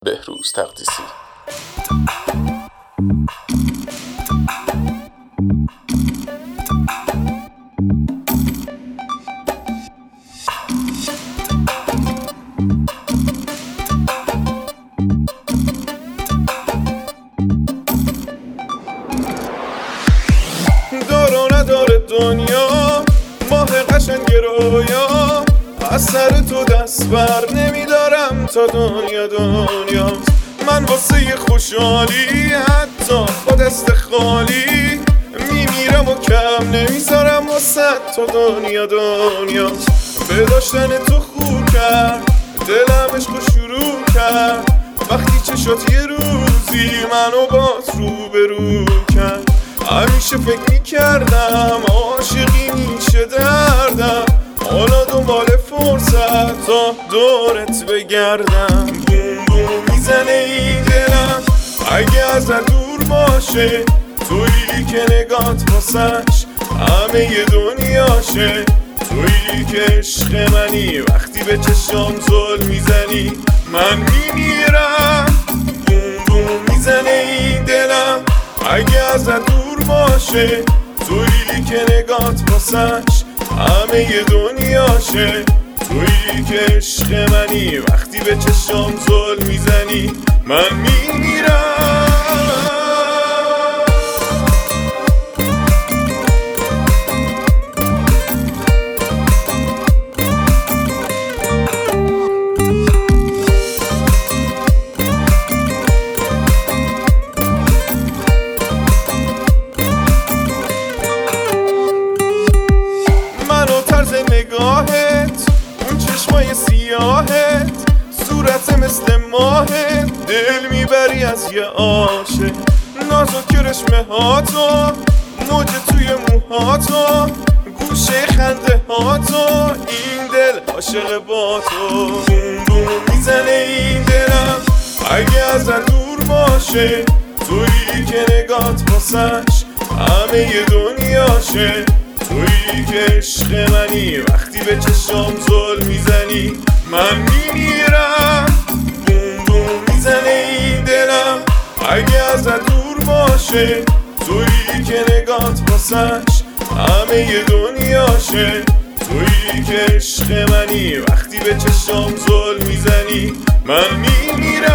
بهروز تقدیسی. دار و نداره دنیا ماه قشنگ رویا، از سر تو دست بر نمیدارم تا دنیاست. من واسه خوشحالی حتی با دست خالی میمیرم و کم نمیذارم واسه تا دنیاست. به داشتن تو خور کرد دلم عشق شروع کرد، وقتی چشات یه روزی منو باز روبرو کرد. همیشه فکر میکردم عاشقی میشه دردم، حالا دنبال فرصت تا دورت بگردم. بوم بوم میزنه این دلم اگه ازت دور باشه، تویی که نگات واسش همه ی دنیاشه. تویی که عشق منی وقتی به چشام زل میزنی من میمیرم. بوم بوم میزنه این دلم اگه ازت دور باشه، تویی که نگات واسش همه ی دنیاشه. تویی که عشق منی وقتی به چشام زل میزنی من میمیرم. نگاهت اون چشمای سیاهت، صورت مثل ماهت، دل میبری از یه عاشق. نازک رشمه هاتو، موج توی موهاتو، گوشه خنده هاتو، این دل عاشق با تو. بوم بوم میزنه این دلم اگه ازت دور باشه، تویی که نگات واسش همه ی دنیاشه. تویی که عشق منی وقتی به چشام زل میزنی من میمیرم. بوم بوم میزنه این دلم اگه ازت دور باشه، تویی که نگات واسش همه ی دنیاشه. تویی که عشق منی وقتی به چشام زل میزنی من میمیرم.